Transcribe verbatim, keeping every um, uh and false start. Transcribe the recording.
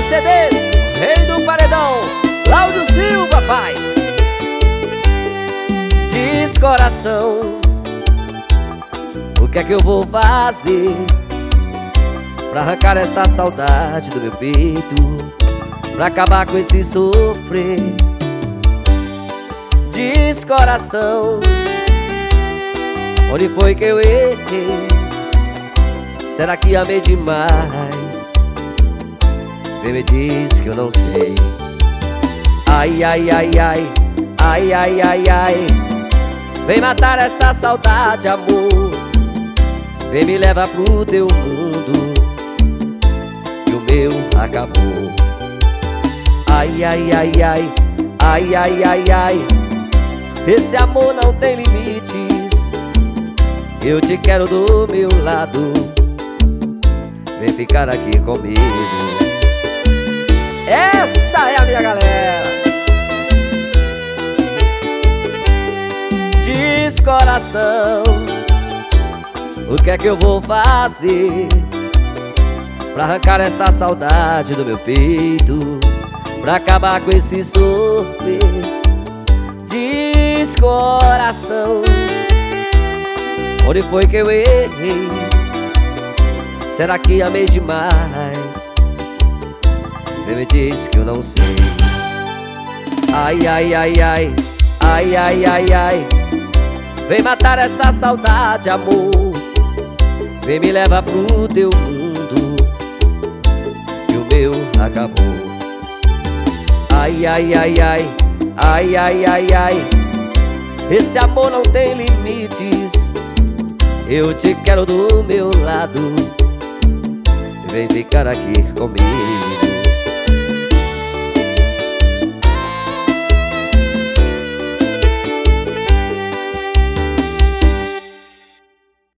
C Ds, Rei do Paredão, Cláudio Silva faz. Diz coração, o que é que eu vou fazer pra arrancar esta saudade do meu peito, pra acabar com esse sofrer? Diz coração, onde foi que eu errei? Será que amei demais? Vem me diz que eu não sei. Ai, ai, ai, ai, ai, ai, ai, ai. Vem matar esta saudade, amor. Vem me levar pro teu mundo, que o meu acabou. Ai, ai, ai, ai, ai, ai, ai, ai. Esse amor não tem limites. Eu te quero do meu lado. Vem ficar aqui comigo. Essa é a minha galera. Diz coração, o que é que eu vou fazer pra arrancar esta saudade do meu peito, pra acabar com esse sofrer? Diz coração, onde foi que eu errei? Será que amei demais? Vem me diz que eu não sei. Ai, ai, ai, ai, ai, ai, ai, ai. Vem matar esta saudade, amor. Vem me levar pro teu mundo, que o meu acabou. Ai, ai, ai, ai, ai, ai, ai, ai. Esse amor não tem limites. Eu te quero do meu lado. Vem ficar aqui comigo.